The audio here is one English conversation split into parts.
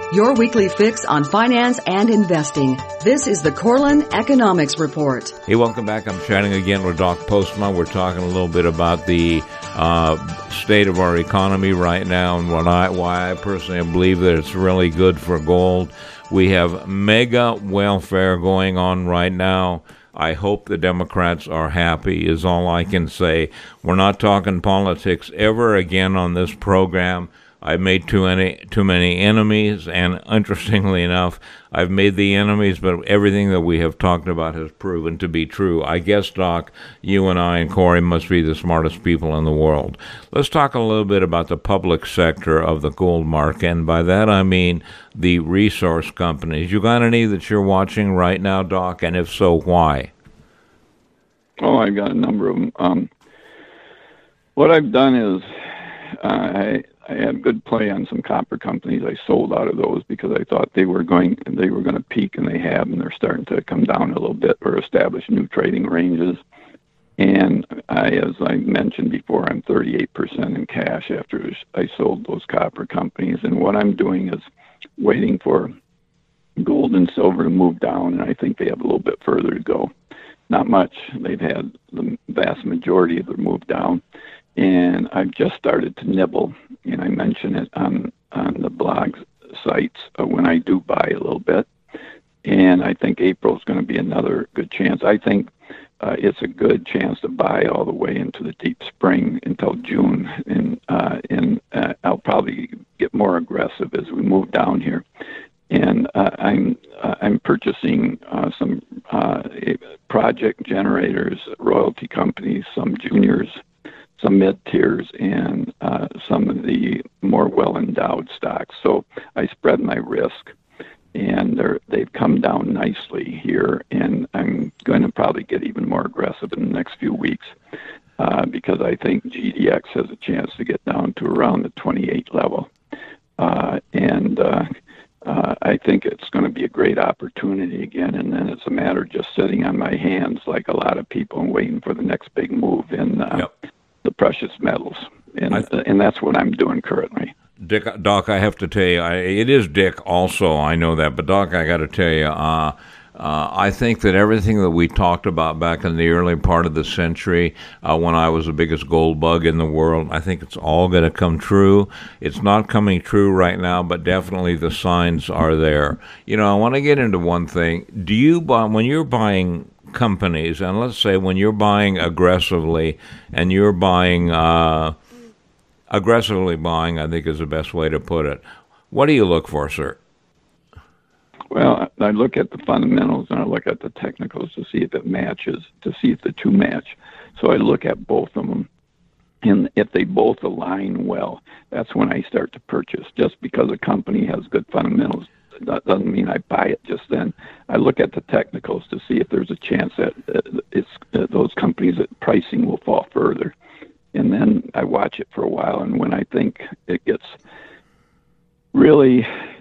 your weekly fix on finance and investing. This is the Corlin Economics Report. Hey, welcome back. I'm chatting again with Doc Postma. We're talking a little bit about the state of our economy right now and why I personally believe that it's really good for gold. We have mega welfare going on right now. I hope the Democrats are happy is all I can say. We're not talking politics ever again on this program. I've made too many enemies, and interestingly enough, I've made the enemies, but everything that we have talked about has proven to be true. I guess, Doc, you and I and Corey must be the smartest people in the world. Let's talk a little bit about the public sector of the gold market, and by that I mean the resource companies. You got any that you're watching right now, Doc, and if so, why? Oh, I've got a number of them. What I've done is I had good play on some copper companies. I sold out of those because I thought they were going to peak, and they have, and they're starting to come down a little bit or establish new trading ranges. And as I mentioned before, I'm 38% in cash after I sold those copper companies. And what I'm doing is waiting for gold and silver to move down, and I think they have a little bit further to go. Not much. They've had the vast majority of their move down. And I've just started to nibble, and I mention it on the blog sites when I do buy a little bit. And I think April is going to be another good chance. I think it's a good chance to buy all the way into the deep spring until June, and I'll probably get more aggressive as we move down here. And I'm purchasing some project generators, royalty companies, some juniors, some mid-tiers, and some of the more well-endowed stocks. So I spread my risk, and they've come down nicely here, and I'm going to probably get even more aggressive in the next few weeks because I think GDX has a chance to get down to around the 28 level. I think it's going to be a great opportunity again, and then it's a matter of just sitting on my hands like a lot of people and waiting for the next big move in the precious metals, and that's what I'm doing currently. Doc, I have to tell you, it is Dick also, I know that, but Doc, I got to tell you, I think that everything that we talked about back in the early part of the century, when I was the biggest gold bug in the world, I think it's all going to come true. It's not coming true right now, but definitely the signs are there. You know, I want to get into one thing. Do you buy, when you're buying companies, and let's say when you're buying aggressively, and you're buying, aggressively buying, I think is the best way to put it, what do you look for, sir? Well, I look at the fundamentals and I look at the technicals to see if it matches, to see if the two match. So I look at both of them, and if they both align well, that's when I start to purchase. Just because a company has good fundamentals, that doesn't mean I buy it just then. I look at the technicals to see if there's a chance that those companies' pricing will fall further. And then I watch it for a while, and when I think it gets really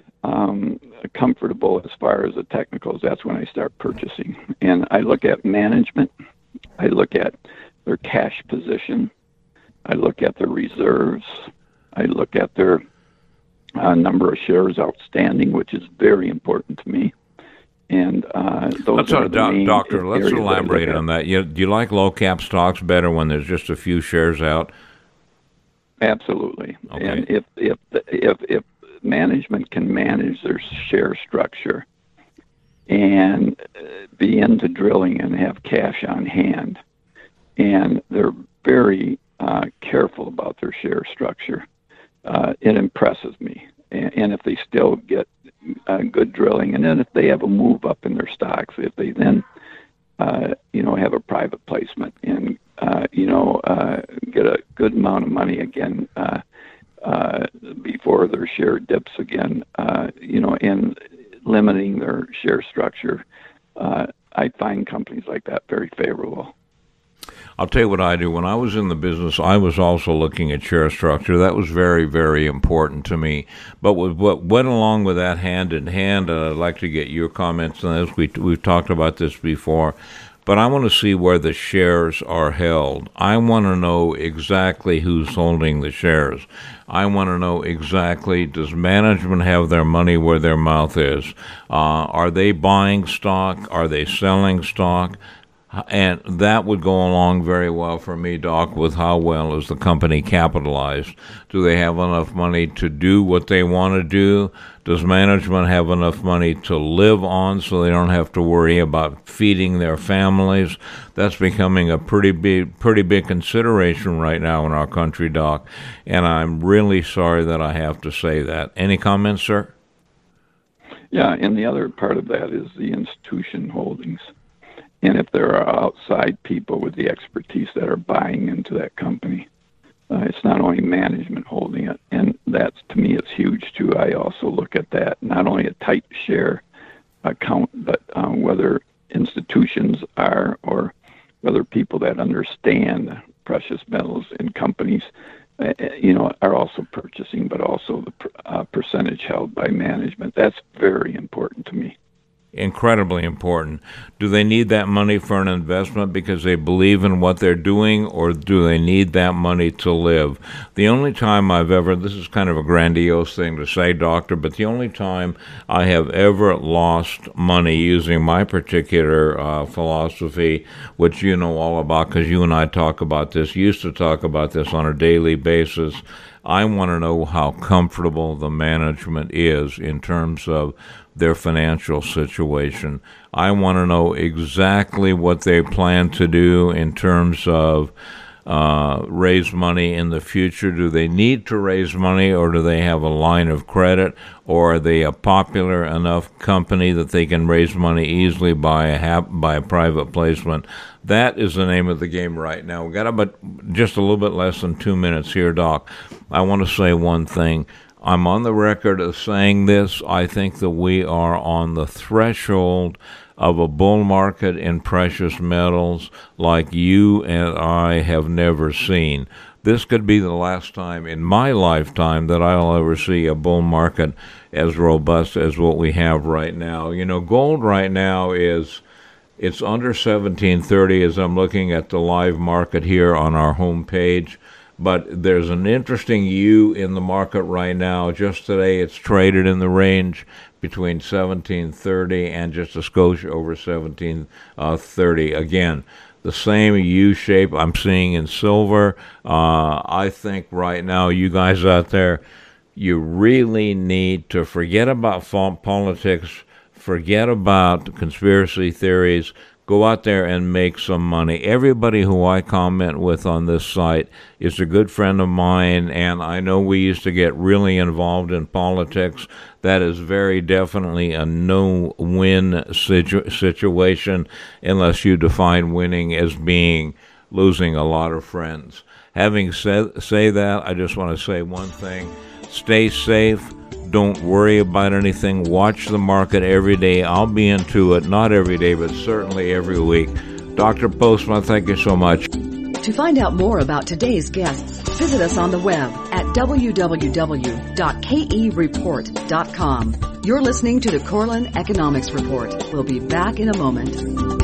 comfortable as far as the technicals, that's when I start purchasing. And I look at management, I look at their cash position, I look at their reserves, I look at their number of shares outstanding, which is very important to me. And those are the main Doctor, let's elaborate on that. Do you like low cap stocks better when there's just a few shares out? Absolutely. Okay. And if management can manage their share structure and be into drilling and have cash on hand, and they're very careful about their share structure, it impresses me. And if they still get good drilling, and then if they have a move up in their stocks, if they then have a private placement and get a good amount of money again before their share dips again, and limiting their share structure, I find companies like that very favorable. I'll tell you what I do. When I was in the business, I was also looking at share structure. That was very, very important to me. But what went along with that hand in hand, and I'd like to get your comments on this. We've talked about this before. but I want to see where the shares are held. I want to know exactly who's holding the shares. I want to know exactly, does management have their money where their mouth is? Are they buying stock? Are they selling stock? And that would go along very well for me, Doc, with how well is the company capitalized. Do they have enough money to do what they want to do? Does management have enough money to live on so they don't have to worry about feeding their families? That's becoming a pretty big consideration right now in our country, Doc. And I'm really sorry that I have to say that. Any comments, sir? Yeah, and the other part of that is the institution holdings. And if there are outside people with the expertise that are buying into that company, it's not only management holding it. And that, to me, is huge, too. I also look at that, not only a tight share account, but whether institutions are or whether people that understand precious metals in companies, are also purchasing, but also the percentage held by management. That's very important to me. Incredibly important. Do they need that money for an investment because they believe in what they're doing, or do they need that money to live? The only time I've ever, this is kind of a grandiose thing to say, Doctor, but the only time I have ever lost money using my particular philosophy, which you know all about because you and I talk about this, used to talk about this on a daily basis, I want to know how comfortable the management is in terms of their financial situation. I want to know exactly what they plan to do in terms of raise money in the future. Do they need to raise money, or do they have a line of credit, or are they a popular enough company that they can raise money easily by a private placement? That is the name of the game right now. We've got about just a little bit less than 2 minutes here, Doc. I want to say one thing. I'm on the record of saying this. I think that we are on the threshold of a bull market in precious metals like you and I have never seen. This could be the last time in my lifetime that I'll ever see a bull market as robust as what we have right now. Gold right now it's under 1730 as I'm looking at the live market here on our homepage. But there's an interesting U in the market right now. Just today it's traded in the range between 1730 and just a skosh over 1730. Again, the same U shape I'm seeing in silver. I think right now, you guys out there, you really need to forget about politics, forget about conspiracy theories, go out there and make some money. Everybody who I comment with on this site is a good friend of mine, and I know we used to get really involved in politics. That is very definitely a no-win situation unless you define winning as being losing a lot of friends. Having say that, I just want to say one thing. Stay safe. Don't worry about anything. Watch the market every day. I'll be into it, not every day, but certainly every week. Dr. Postma, thank you so much. To find out more about today's guests, visit us on the web at www.kereport.com. You're listening to the Corlin Economics Report. We'll be back in a moment.